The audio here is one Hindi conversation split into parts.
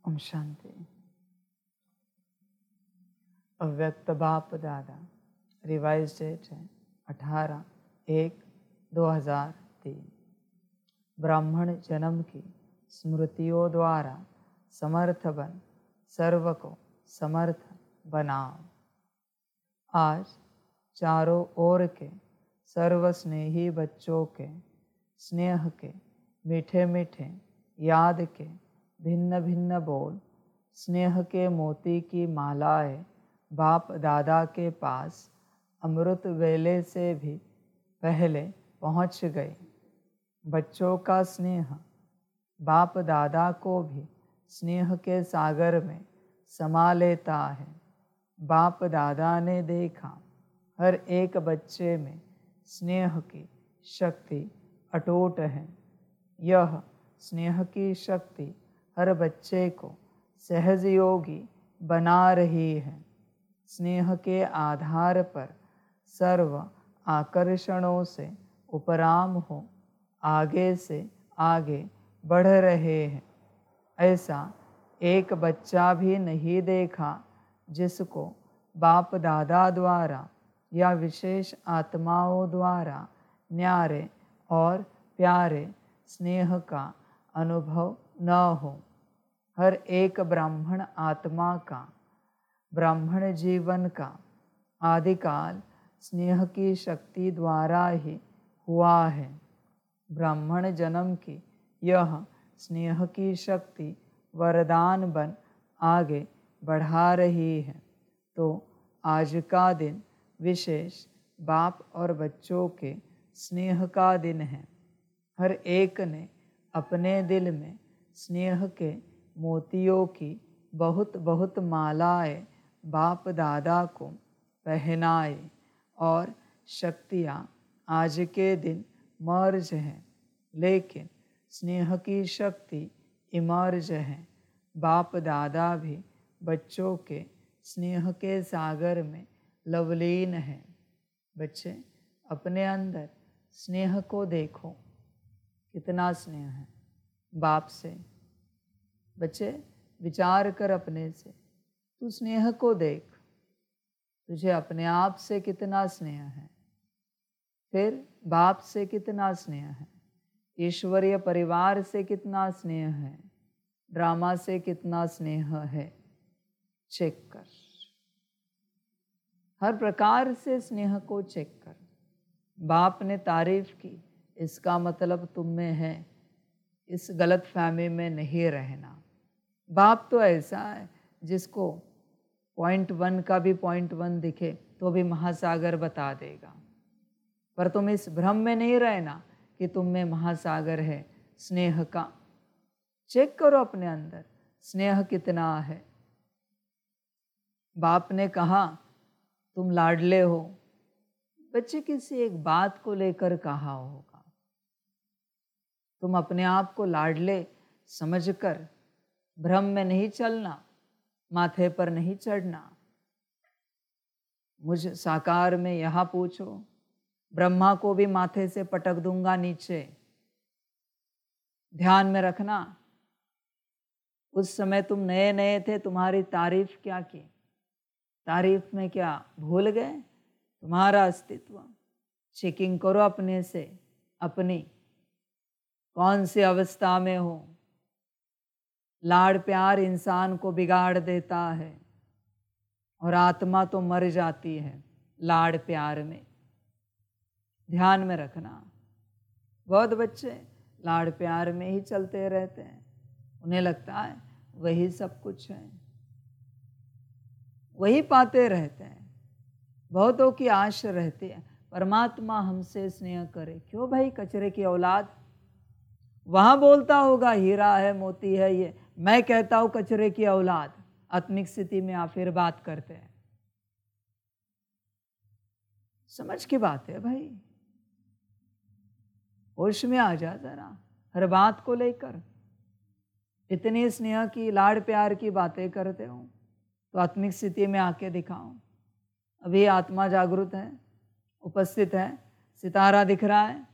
ओम शांति। अव्यक्त बाप दादा, रिवाइज डेट है 18/1/2003। ब्राह्मण जन्म की स्मृतियों द्वारा समर्थ बन सर्व को समर्थ बनाओ। आज चारों ओर के सर्वस्नेही बच्चों के स्नेह के मीठे मीठे याद के भिन्न भिन्न बोल, स्नेह के मोती की मालाएं बाप दादा के पास अमृत वेले से भी पहले पहुंच गए। बच्चों का स्नेह बाप दादा को भी स्नेह के सागर में समा लेता है। बाप दादा ने देखा हर एक बच्चे में स्नेह की शक्ति अटूट है। यह स्नेह की शक्ति हर बच्चे को सहज योगी बना रही है। स्नेह के आधार पर सर्व आकर्षणों से उपराम हो आगे से आगे बढ़ रहे हैं। ऐसा एक बच्चा भी नहीं देखा जिसको बाप दादा द्वारा या विशेष आत्माओं द्वारा न्यारे और प्यारे स्नेह का अनुभव न हो। हर एक ब्राह्मण आत्मा का, ब्राह्मण जीवन का आदिकाल स्नेह की शक्ति द्वारा ही हुआ है। ब्राह्मण जन्म की यह स्नेह की शक्ति वरदान बन आगे बढ़ा रही है। तो आज का दिन विशेष बाप और बच्चों के स्नेह का दिन है। हर एक ने अपने दिल में स्नेह के मोतियों की बहुत बहुत मालाएं बाप दादा को पहनाए और शक्तियाँ आज के दिन मर्ज हैं, लेकिन स्नेह की शक्ति इमर्ज है। बाप दादा भी बच्चों के स्नेह के सागर में लवलीन है। बच्चे अपने अंदर स्नेह को देखो, कितना स्नेह है बाप से। बच्चे विचार कर अपने से, तू स्नेह को देख, तुझे अपने आप से कितना स्नेह है, फिर बाप से कितना स्नेह है, ईश्वरीय परिवार से कितना स्नेह है, ड्रामा से कितना स्नेह है। चेक कर, हर प्रकार से स्नेह को चेक कर। बाप ने तारीफ की, इसका मतलब तुम में है, इस गलत फहमी में नहीं रहना। बाप तो ऐसा है जिसको पॉइंट 1 का भी पॉइंट 1 दिखे तो भी महासागर बता देगा। पर तुम इस भ्रम में नहीं रहना कि तुम में महासागर है स्नेह का। चेक करो अपने अंदर स्नेह कितना है। बाप ने कहा तुम लाडले हो, बच्चे किसी एक बात को लेकर कहा होगा। तुम अपने आप को लाडले समझकर भ्रम में नहीं चलना, माथे पर नहीं चढ़ना। मुझ साकार में यहाँ पूछो, ब्रह्मा को भी माथे से पटक दूंगा नीचे। ध्यान में रखना, उस समय तुम नए नए थे, तुम्हारी तारीफ क्या की, तारीफ में क्या भूल गए तुम्हारा अस्तित्व। चेकिंग करो अपने से, अपनी कौन सी अवस्था में हो। लाड़ प्यार इंसान को बिगाड़ देता है और आत्मा तो मर जाती है लाड़ प्यार में। ध्यान में रखना, बहुत बच्चे लाड़ प्यार में ही चलते रहते हैं, उन्हें लगता है वही सब कुछ है, वही पाते रहते हैं। बहुतों की आश रहती है परमात्मा हमसे स्नेह करे। क्यों भाई, कचरे की औलाद। वहां बोलता होगा हीरा है मोती है ये, मैं कहता हूं कचरे की औलाद। आत्मिक स्थिति में आप फिर बात करते हैं। समझ की बात है भाई, होश में आ जा जरा। हर बात को लेकर इतनी स्नेह की लाड़ प्यार की बातें करते हो तो आत्मिक स्थिति में आके दिखाओ। अभी आत्मा जागृत है, उपस्थित है, सितारा दिख रहा है,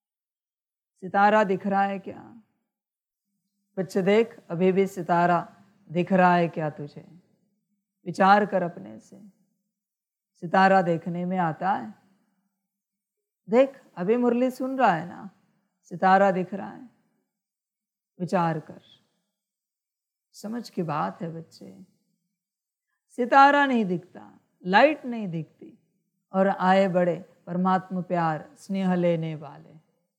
सितारा दिख रहा है क्या? बच्चे देख, अभी भी सितारा दिख रहा है क्या तुझे? विचार कर अपने से। सितारा देखने में आता है? देख, अभी मुरली सुन रहा है ना, सितारा दिख रहा है। विचार कर, समझ की बात है बच्चे। सितारा नहीं दिखता, लाइट नहीं दिखती, और आए बड़े परमात्मा प्यार स्नेह लेने वाले।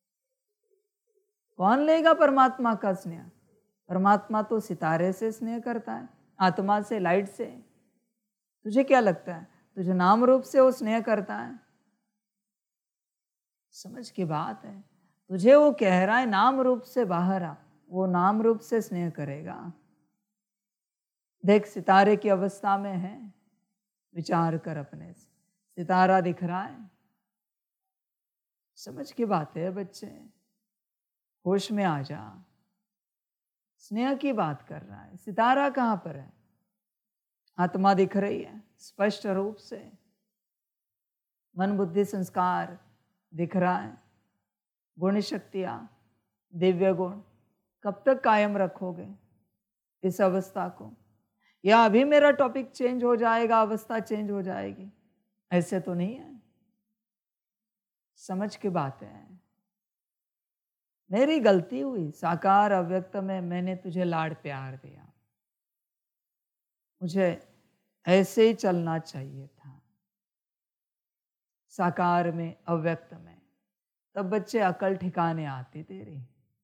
कौन लेगा परमात्मा का स्नेह? परमात्मा तो सितारे से स्नेह करता है, आत्मा से, लाइट से। तुझे क्या लगता है तुझे नाम रूप से वो स्नेह करता है? समझ की बात है। तुझे वो कह रहा है नाम रूप से बाहर आ, वो नाम रूप से स्नेह करेगा। देख, सितारे की अवस्था में है, विचार कर अपने से। सितारा दिख रहा है? समझ की बात है बच्चे, होश में आ जा। स्नेह की बात कर रहा है। सितारा कहाँ पर है? आत्मा दिख रही है स्पष्ट रूप से। मन बुद्धि संस्कार दिख रहा है। गुण शक्तियाँ, दिव्य गुण कब तक कायम रखोगे इस अवस्था को? या अभी मेरा टॉपिक चेंज हो जाएगा, अवस्था चेंज हो जाएगी? ऐसे तो नहीं है। समझ की बात है। मेरी गलती हुई, साकार अव्यक्त में मैंने तुझे लाड प्यार दिया। मुझे ऐसे ही चलना चाहिए था, साकार में अव्यक्त में। तब बच्चे अकल ठिकाने आती तेरी।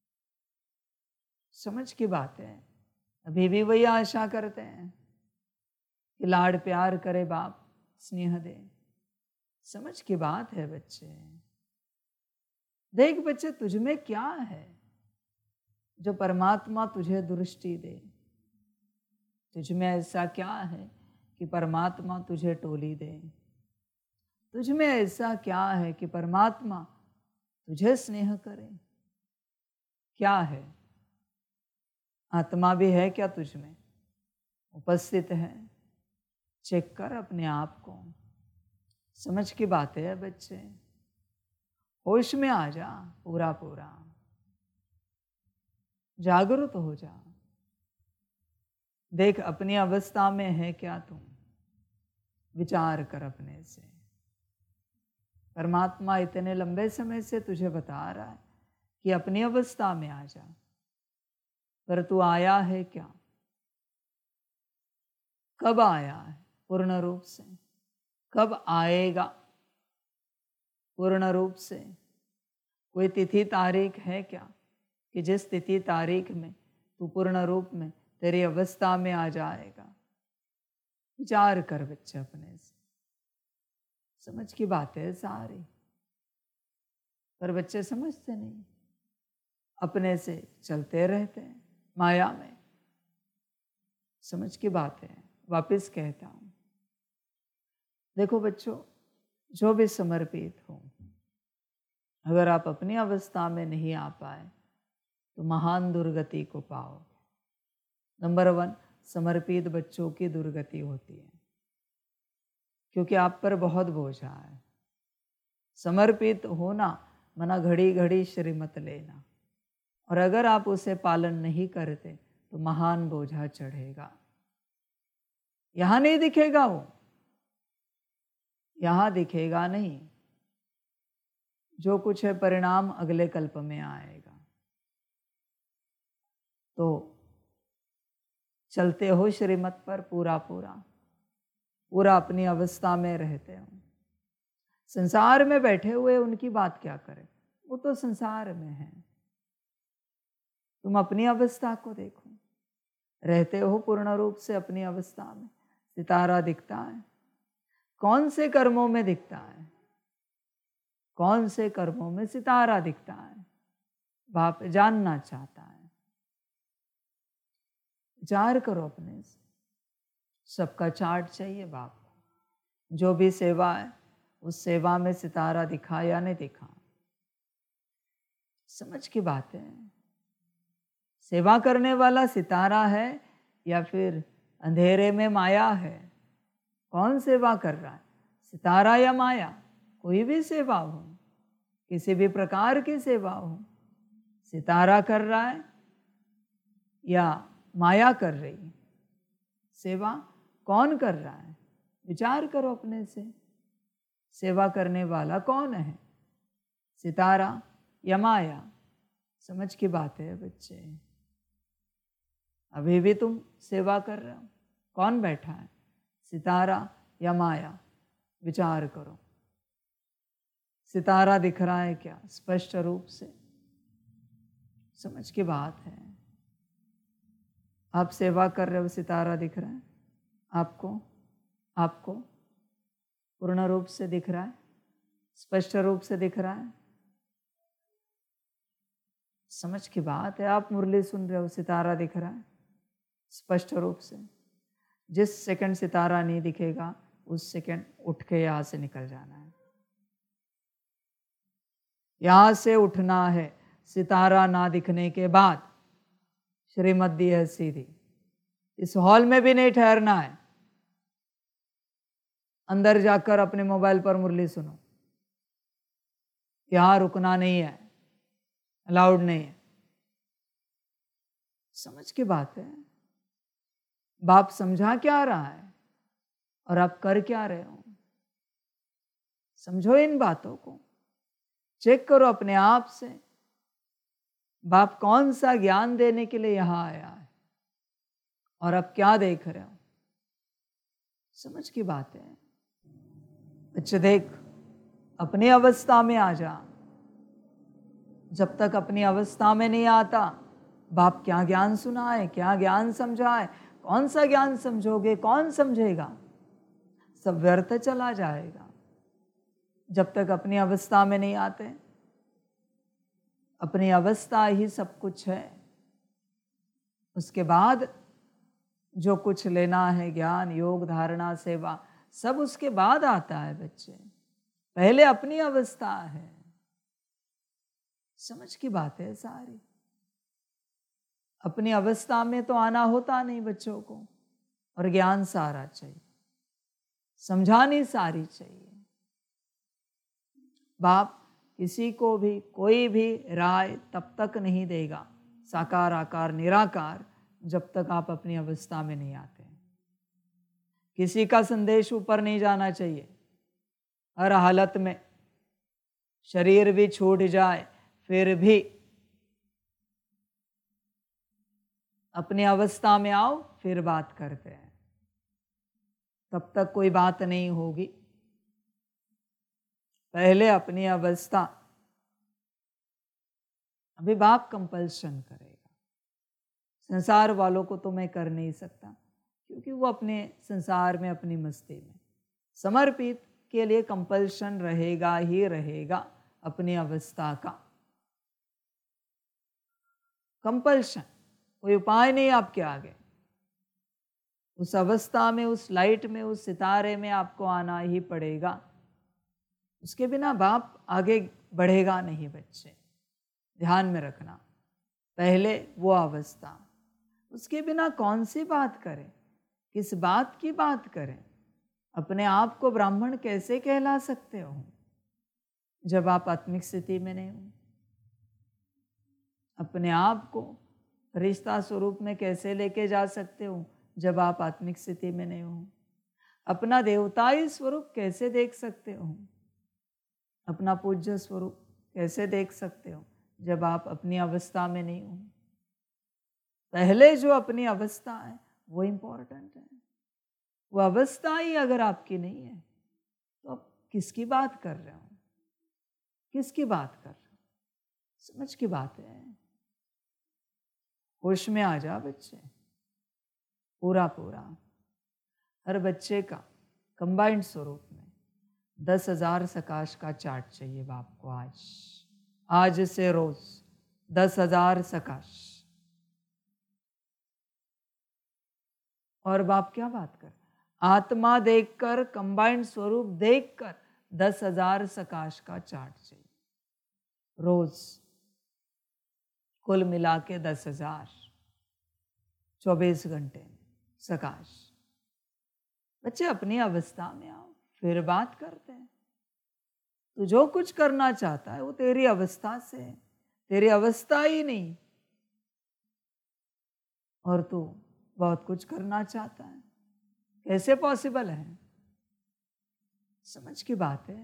समझ की बात है। अभी भी वही आशा करते हैं कि लाड प्यार करे बाप, स्नेह दे। समझ की बात है बच्चे। देख बच्चे, तुझमें क्या है जो परमात्मा तुझे दृष्टि दे? तुझमें ऐसा क्या है कि परमात्मा तुझे टोली दे? तुझमें ऐसा क्या है कि परमात्मा तुझे स्नेह करे? क्या है? आत्मा भी है क्या तुझमें? उपस्थित है? चेक कर अपने आप को। समझ की बात है बच्चे। होश में आ जा, पूरा पूरा जागरूक हो जा। देख, अपनी अवस्था में है क्या तुम? विचार कर अपने से। परमात्मा इतने लंबे समय से तुझे बता रहा है कि अपनी अवस्था में आ जा, पर तू आया है क्या? कब आया है पूर्ण रूप से? कब आएगा पूर्ण रूप से? कोई तिथि तारीख है क्या कि जिस तिथि तारीख में तू पूर्ण रूप में तेरी अवस्था में आ जाएगा? विचार कर बच्चे अपने से। समझ की बात है सारी, पर बच्चे समझते नहीं, अपने से चलते रहते हैं माया में। समझ की बात है। वापस कहता हूं, देखो बच्चों, जो भी समर्पित हो, अगर आप अपनी अवस्था में नहीं आ पाए तो महान दुर्गति को पाओगे। नंबर 1, समर्पित बच्चों की दुर्गति होती है, क्योंकि आप पर बहुत बोझा है। समर्पित होना मना घड़ी घड़ी श्रीमत लेना, और अगर आप उसे पालन नहीं करते तो महान बोझा चढ़ेगा। यहां नहीं दिखेगा वो, यहां दिखेगा नहीं। जो कुछ है परिणाम अगले कल्प में आएगा। तो चलते हो श्रीमत पर पूरा पूरा, पूरा अपनी अवस्था में रहते हो। संसार में बैठे हुए उनकी बात क्या करें, वो तो संसार में है। तुम अपनी अवस्था को देखो, रहते हो पूर्ण रूप से अपनी अवस्था में। सितारा दिखता है, कौन से कर्मों में दिखता है? कौन से कर्मों में सितारा दिखता है? बाप जानना चाहता है। विचार करो अपने से। सबका चार्ट चाहिए बाप को। जो भी सेवा है उस सेवा में सितारा दिखा या नहीं दिखा? समझ की बात है। सेवा करने वाला सितारा है या फिर अंधेरे में माया है? कौन सेवा कर रहा है, सितारा या माया? कोई भी सेवा हो, किसी भी प्रकार की सेवा हो, सितारा कर रहा है या माया कर रही है? सेवा कौन कर रहा है? विचार करो अपने से, सेवा करने वाला कौन है? सितारा या माया? समझ की बात है बच्चे। अभी भी तुम सेवा कर रहे हो, कौन बैठा है? सितारा या माया? विचार करो। सितारा दिख रहा है क्या स्पष्ट रूप से? समझ की बात है। आप सेवा कर रहे हो, सितारा दिख रहा है आपको? आपको पूर्ण रूप से दिख रहा है, स्पष्ट रूप से दिख रहा है? समझ की बात है। आप मुरली सुन रहे हो, सितारा दिख रहा है स्पष्ट रूप से। जिस सेकंड सितारा नहीं दिखेगा उस सेकंड उठ के यहां से निकल जाना है। यहां से उठना है। सितारा ना दिखने के बाद श्रीमद्दी है सीधी। इस हॉल में भी नहीं ठहरना है। अंदर जाकर अपने मोबाइल पर मुरली सुनो। यहां रुकना नहीं है, अलाउड नहीं है। समझ की बात है। बाप समझा क्या रहा है और आप कर क्या रहे हो? समझो इन बातों को, चेक करो अपने आप से। बाप कौन सा ज्ञान देने के लिए यहां आया है और आप क्या देख रहे हो? समझ की बात है। बच्चे देख, अपनी अवस्था में आ जा। जब तक अपनी अवस्था में नहीं आता, बाप क्या ज्ञान सुनाए, क्या ज्ञान समझाए? कौन सा ज्ञान समझोगे? कौन समझेगा? सब व्यर्थ चला जाएगा जब तक अपनी अवस्था में नहीं आते। अपनी अवस्था ही सब कुछ है। उसके बाद जो कुछ लेना है, ज्ञान, योग, धारणा, सेवा, सब उसके बाद आता है बच्चे। पहले अपनी अवस्था है। समझ की बात है सारी। अपनी अवस्था में तो आना होता नहीं बच्चों को, और ज्ञान सारा चाहिए, समझानी सारी चाहिए। बाप किसी को भी कोई भी राय तब तक नहीं देगा, साकार आकार निराकार, जब तक आप अपनी अवस्था में नहीं आते। किसी का संदेश ऊपर नहीं जाना चाहिए। हर हालत में शरीर भी छूट जाए फिर भी अपनी अवस्था में आओ, फिर बात करते हैं। तब तक कोई बात नहीं होगी। पहले अपनी अवस्था। अभी बाप कंपल्शन करेगा। संसार वालों को तो मैं कर नहीं सकता, क्योंकि वो अपने संसार में, अपनी मस्ती में समर्पित के लिए कंपल्शन रहेगा ही रहेगा। अपनी अवस्था का कंपल्शन, कोई उपाय नहीं आपके आगे। उस अवस्था में, उस लाइट में, उस सितारे में आपको आना ही पड़ेगा। उसके बिना बाप आगे बढ़ेगा नहीं बच्चे, ध्यान में रखना। पहले वो अवस्था, उसके बिना कौन सी बात करें, किस बात की बात करें? अपने आप को ब्राह्मण कैसे कहला सकते हो जब आप आत्मिक स्थिति में नहीं हो? अपने आप को फरिश्ता स्वरूप में कैसे लेके जा सकते हो जब आप आत्मिक स्थिति में नहीं हो? अपना देवताई स्वरूप कैसे देख सकते हो? अपना पूज्य स्वरूप कैसे देख सकते हो जब आप अपनी अवस्था में नहीं हो? पहले जो अपनी अवस्था है वो इम्पोर्टेंट है। वो अवस्था ही अगर आपकी नहीं है तो आप किसकी बात कर रहे हो? किसकी बात कर रहे हो? समझ की बात है। होश में आ जा बच्चे, पूरा पूरा। हर बच्चे का कंबाइंड स्वरूप में 10,000 सकाश का चार्ट चाहिए बाप को। आज से रोज 10,000 सकाश। और बाप क्या बात कर, आत्मा देखकर, कंबाइंड स्वरूप देखकर 10,000 सकाश का चार्ट चाहिए रोज। कुल मिला के 10,000 24 घंटे में सकाश। बच्चे अपनी अवस्था में आओ, फिर बात करते हैं। तू जो कुछ करना चाहता है वो तेरी अवस्था से है, तेरी अवस्था ही नहीं। और तू बहुत कुछ करना चाहता है, कैसे पॉसिबल है? समझ की बात है।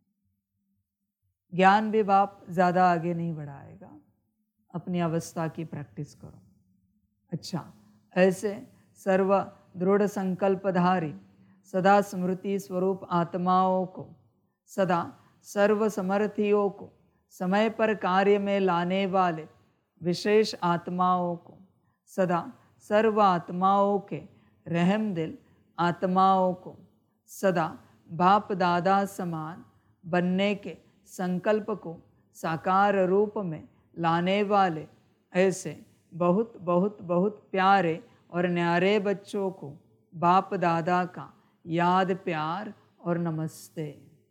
ज्ञान भी बाप ज़्यादा आगे नहीं बढ़ाएगा, अपनी अवस्था की प्रैक्टिस करो। अच्छा, ऐसे सर्व दृढ़ संकल्पधारी सदा स्मृति स्वरूप आत्माओं को, सदा सर्व समर्थियों को, समय पर कार्य में लाने वाले विशेष आत्माओं को, सदा सर्व आत्माओं के रहम दिल आत्माओं को, सदा बाप दादा समान बनने के संकल्प को साकार रूप में लाने वाले ऐसे बहुत बहुत बहुत प्यारे और न्यारे बच्चों को बाप दादा का याद, प्यार और नमस्ते।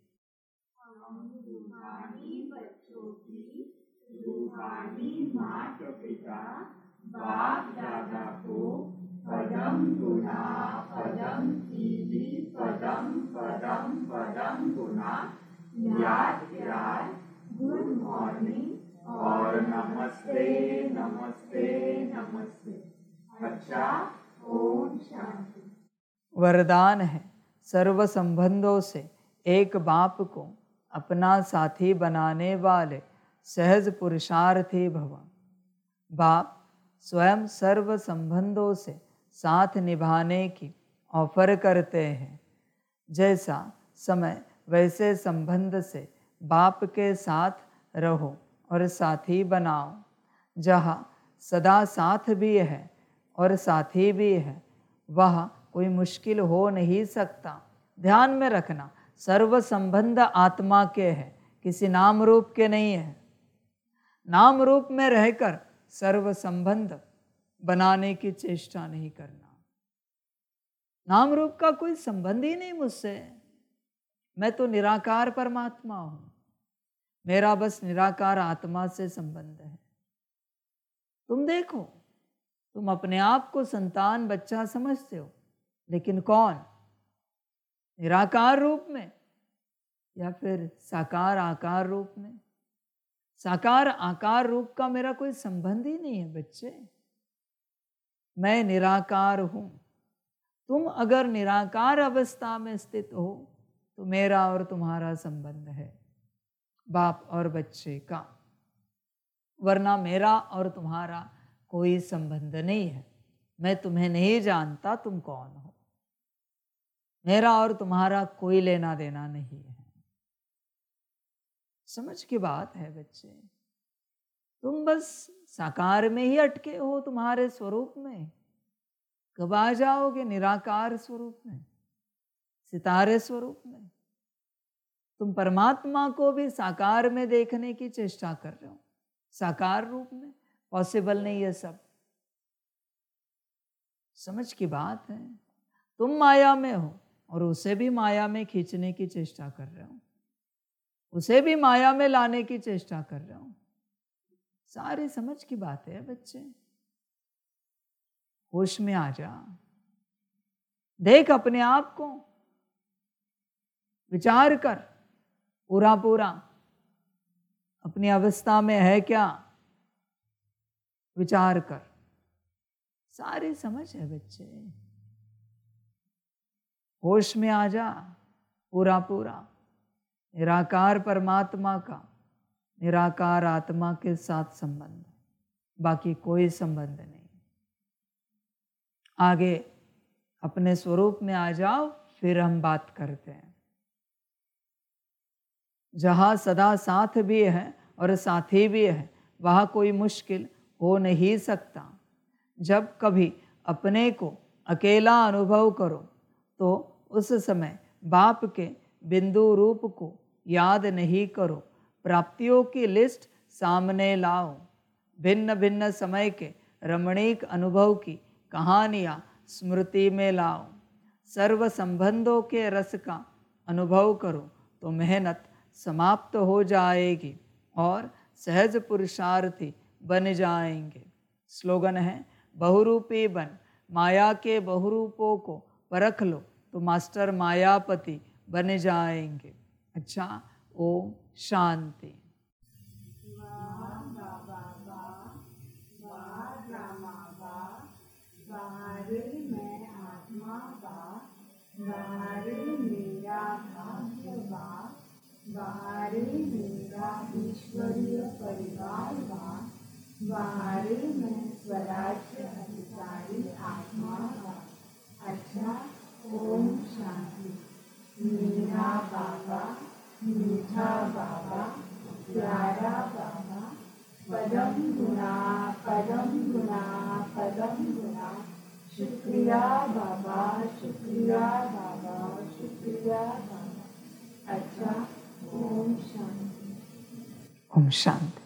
बच्चों की रूहानी माता पिता बाप दादा को पदम गुना पदम कीली पदम पदम पदम गुना याद प्यार, गुड मॉर्निंग और नमस्ते नमस्ते नमस्ते। अच्छा, ओम शांति। वरदान है, सर्व संबंधों से एक बाप को अपना साथी बनाने वाले सहज पुरुषार्थी भव। बाप स्वयं सर्व संबंधों से साथ निभाने की ऑफर करते हैं। जैसा समय वैसे संबंध से बाप के साथ रहो और साथी बनाओ। जहाँ सदा साथ भी है और साथी भी है, वह कोई मुश्किल हो नहीं सकता। ध्यान में रखना, सर्व संबंध आत्मा के हैं, किसी नाम रूप के नहीं है। नाम रूप में रहकर सर्व संबंध बनाने की चेष्टा नहीं करना। नाम रूप का कोई संबंध ही नहीं मुझसे। मैं तो निराकार परमात्मा हूं, मेरा बस निराकार आत्मा से संबंध है। तुम देखो, तुम अपने आप को संतान बच्चा समझते हो, लेकिन कौन? निराकार रूप में या फिर साकार आकार रूप में? साकार आकार रूप का मेरा कोई संबंध ही नहीं है बच्चे। मैं निराकार हूं। तुम अगर निराकार अवस्था में स्थित हो तो मेरा और तुम्हारा संबंध है, बाप और बच्चे का। वरना मेरा और तुम्हारा कोई संबंध नहीं है। मैं तुम्हें नहीं जानता, तुम कौन हो। मेरा और तुम्हारा कोई लेना देना नहीं है। समझ की बात है बच्चे। तुम बस साकार में ही अटके हो, तुम्हारे स्वरूप में। कब आ जाओगे निराकार स्वरूप में, सितारे स्वरूप में? तुम परमात्मा को भी साकार में देखने की चेष्टा कर रहे हो, साकार रूप में। पॉसिबल नहीं है सब। समझ की बात है। तुम माया में हो और उसे भी माया में खींचने की चेष्टा कर रहे हो, उसे भी माया में लाने की चेष्टा कर रहे हो। सारी समझ की बात है बच्चे। होश में आ जा, देख अपने आप को, विचार कर पूरा पूरा अपनी अवस्था में है क्या, विचार कर। सारी समझ है बच्चे। होश में आ जा पूरा पूरा। निराकार परमात्मा का निराकार आत्मा के साथ संबंध, बाकी कोई संबंध नहीं। आगे अपने स्वरूप में आ जाओ, फिर हम बात करते हैं। जहाँ सदा साथ भी है और साथी भी है, वहाँ कोई मुश्किल हो नहीं सकता। जब कभी अपने को अकेला अनुभव करो तो उस समय बाप के बिंदु रूप को याद नहीं करो। प्राप्तियों की लिस्ट सामने लाओ। भिन्न भिन्न समय के रमणीक अनुभव की कहानियाँ स्मृति में लाओ। सर्व संबंधों के रस का अनुभव करो तो मेहनत समाप्त हो जाएगी और सहज पुरुषार्थी बन जाएंगे। स्लोगन है, बहुरूपी बन, माया के बहुरूपों को परख लो तो मास्टर मायापति बन जाएंगे। अच्छा, ओम शांति। बाहर में आत्मा बा वारे मेरा भाग्य वारे मेरा ईश्वरीय परिवार वारे मैं स्वराज्य अधिकारी आत्मा अच्छा। ओम शांति। मेरा बाबा, मीठा बाबा, प्यारा बाबा, पदम गुना पदम गुना पदम गुना। शुक्रिया बाबा, शुक्रिया बाबा, शुक्रिया बाबा। अच्छा। ओम शांति। ओम शांति।